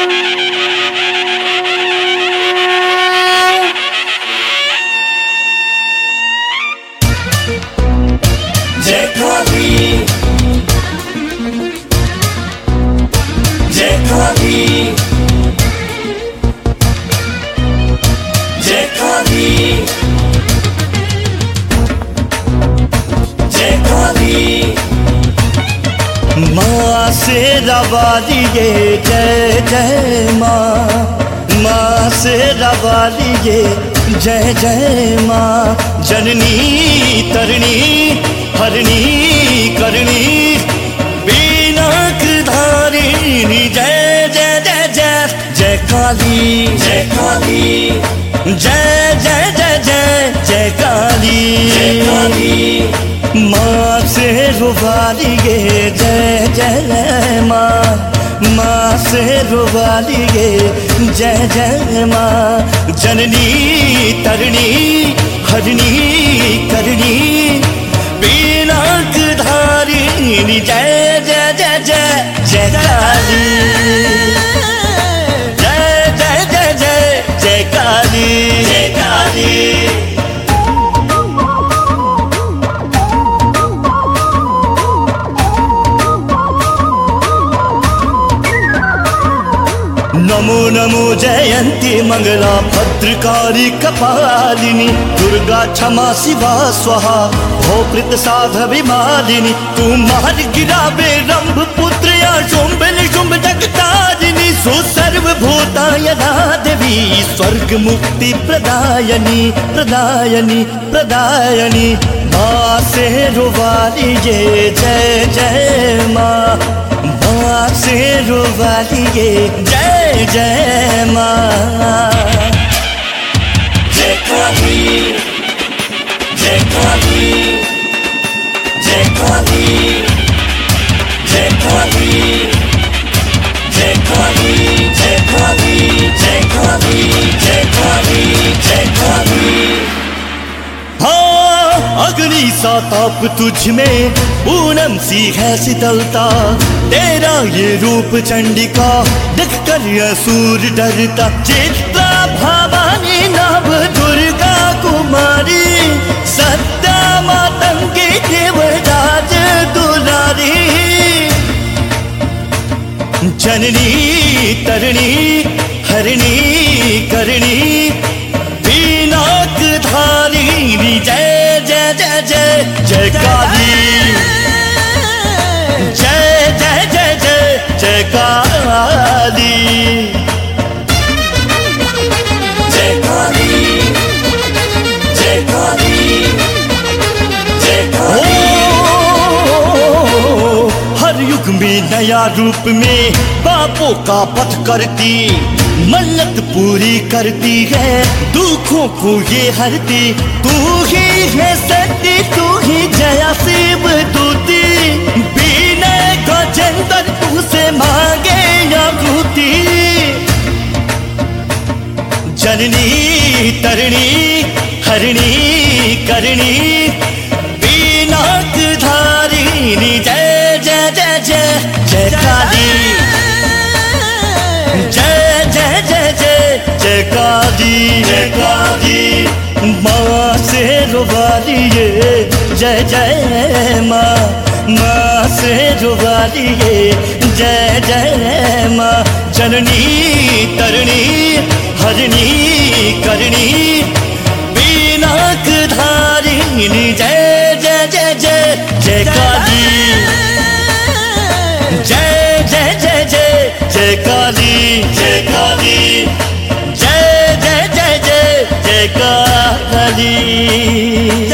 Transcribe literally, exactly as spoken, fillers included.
जय काली जय काली जय काली जय काली माँ शेरा वाली ये जय जय माँ, माँ शेरा वाली ये जय जय माँ। जननी तरणी हरणी करणी बीनाकधारिणी जय जय जय जय जय काली जय काली जय जय जय जय जय काली जय काली माँ से रुवाली ये जय जय माँ, माँ से रुवाली ये जय जय माँ। जननी तरणी हरणी करणी बीनाकधारिणी जय जय जय जय जय काली जय जय जय जय जय काली जय काली नमो नमो जयंती मंगला भद्रकाली कपालिनी दुर्गा क्षमा शिवा स्वाहा हो कृत साधविमालिनी। तू मार गिरावे रंभ पुत्र या शुंभ निशुंभ जगतारिणी सुसर्वभूतायना देवी स्वर्ग मुक्ति प्रदायनी प्रदायनी प्रदायनी। माँ से रुवाली ये जय जय माँ, माँ से रुवाली ये जय जय माँ। जय काली जय काली जय काली जय काली जय काली जय काली जय काली जय काली जय काली। हाँ अग्नि सा ताप तुझ में पूनम सी है शीतलता, तेरा ये रूप चंडिका देख कर असुर डरता। चित्रा भवानी नव दुर्गा कुमारी सत्या मातंगी देवराज दुलारी। जननी तरणी हरणी करणी बीनाकधारिणी जय जय जय जय जय काली जय जय जय जय जय काली जय काली जय काली जय काली। हर युग में नया रूप में पापों का पथ करती मन्नत पूरी करती है दुखों को ये हरती। तू ही है सती तू ही जया शिव दूती, बिना गजेंद्र तू से मांगे आहुति। जननी तरणी हरणी करणी बीनाकधारिणी जय जय जय जय जय काली जय जय जय जय जय काली जय काली माँ से रुवाली ये जय जय माँ, माँ से रुवाली ये जय जय माँ। जननी तरणी हरणी करणी बीनाकधारिणी जय जय जय जय जय काली जय जय जय जय जय काली जय काली जय जय जय जय जय काली।